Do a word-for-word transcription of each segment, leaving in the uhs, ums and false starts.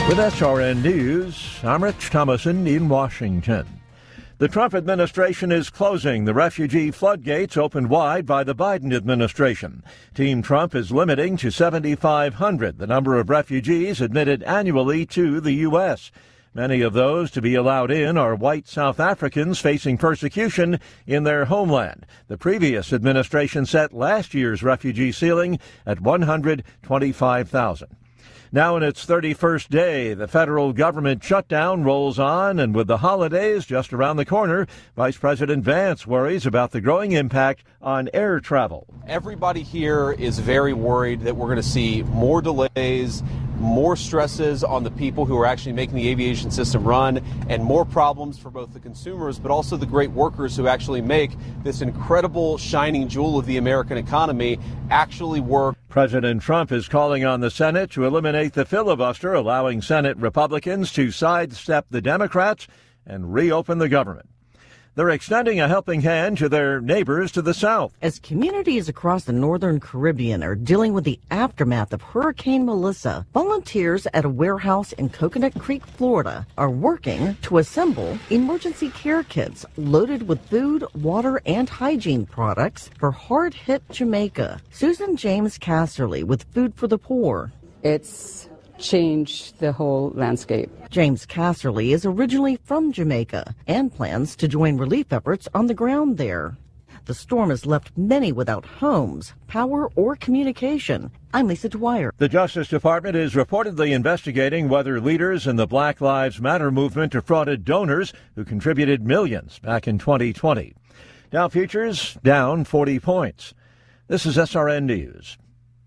With S R N News, I'm Rich Thomason in Washington. The Trump administration is closing the refugee floodgates opened wide by the Biden administration. Team Trump is limiting to seventy-five hundred the number of refugees admitted annually to the U S. Many of those to be allowed in are white South Africans facing persecution in their homeland. The previous administration set last year's refugee ceiling at one hundred twenty-five thousand. Now in its thirty-first day, the federal government shutdown rolls on, and with the holidays just around the corner, Vice President Vance worries about the growing impact on air travel. Everybody here is very worried that we're going to see more delays, more stresses on the people who are actually making the aviation system run, and more problems for both the consumers but also the great workers who actually make this incredible shining jewel of the American economy actually work. President Trump is calling on the Senate to eliminate the filibuster, allowing Senate Republicans to sidestep the Democrats and reopen the government. They're extending a helping hand to their neighbors to the south. As communities across the northern Caribbean are dealing with the aftermath of Hurricane Melissa, volunteers at a warehouse in Coconut Creek, Florida, are working to assemble emergency care kits loaded with food, water, and hygiene products for hard-hit Jamaica. Susan James Casterly with Food for the Poor. It's changed the whole landscape. James Casterly is originally from Jamaica and plans to join relief efforts on the ground there. The storm has left many without homes, power, or communication. I'm Lisa Dwyer. The Justice Department is reportedly investigating whether leaders in the Black Lives Matter movement defrauded donors who contributed millions back in twenty twenty. Dow futures down forty points. This is S R N News.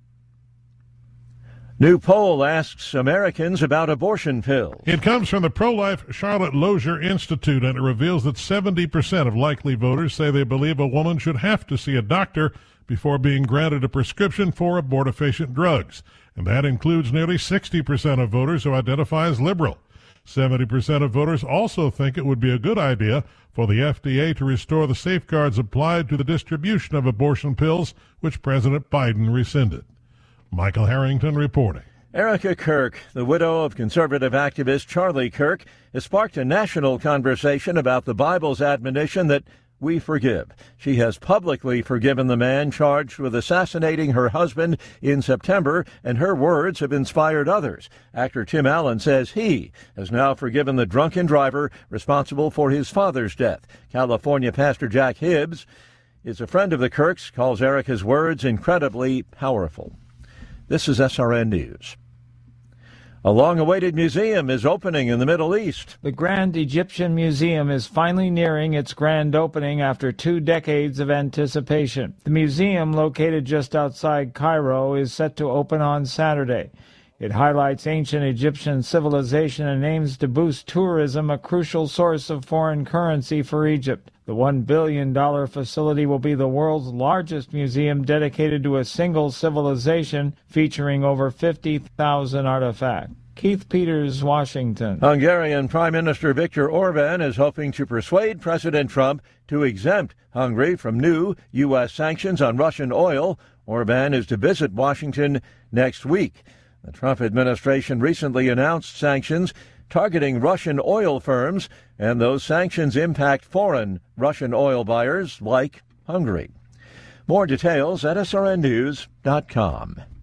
New poll asks Americans about abortion pills. It comes from the pro-life Charlotte Lozier Institute, and it reveals that seventy percent of likely voters say they believe a woman should have to see a doctor before being granted a prescription for abortifacient drugs. And that includes nearly sixty percent of voters who identify as liberal. seventy percent of voters also think it would be a good idea for the F D A to restore the safeguards applied to the distribution of abortion pills, which President Biden rescinded. Michael Harrington reporting. Erica Kirk, the widow of conservative activist Charlie Kirk, has sparked a national conversation about the Bible's admonition that we forgive. She has publicly forgiven the man charged with assassinating her husband in September, and her words have inspired others. Actor Tim Allen says he has now forgiven the drunken driver responsible for his father's death. California pastor Jack Hibbs is a friend of the Kirks, calls Erica's words incredibly powerful. This is S R N News. A long-awaited museum is opening in the Middle East. The Grand Egyptian Museum is finally nearing its grand opening after two decades of anticipation. The museum, located just outside Cairo, is set to open on Saturday. It highlights ancient Egyptian civilization and aims to boost tourism, a crucial source of foreign currency for Egypt. The one billion dollars facility will be the world's largest museum dedicated to a single civilization, featuring over fifty thousand artifacts. Keith Peters, Washington. Hungarian Prime Minister Viktor Orban is hoping to persuade President Trump to exempt Hungary from new U S sanctions on Russian oil. Orban is to visit Washington next week. The Trump administration recently announced sanctions targeting Russian oil firms, and those sanctions impact foreign Russian oil buyers like Hungary. More details at S R N news dot com.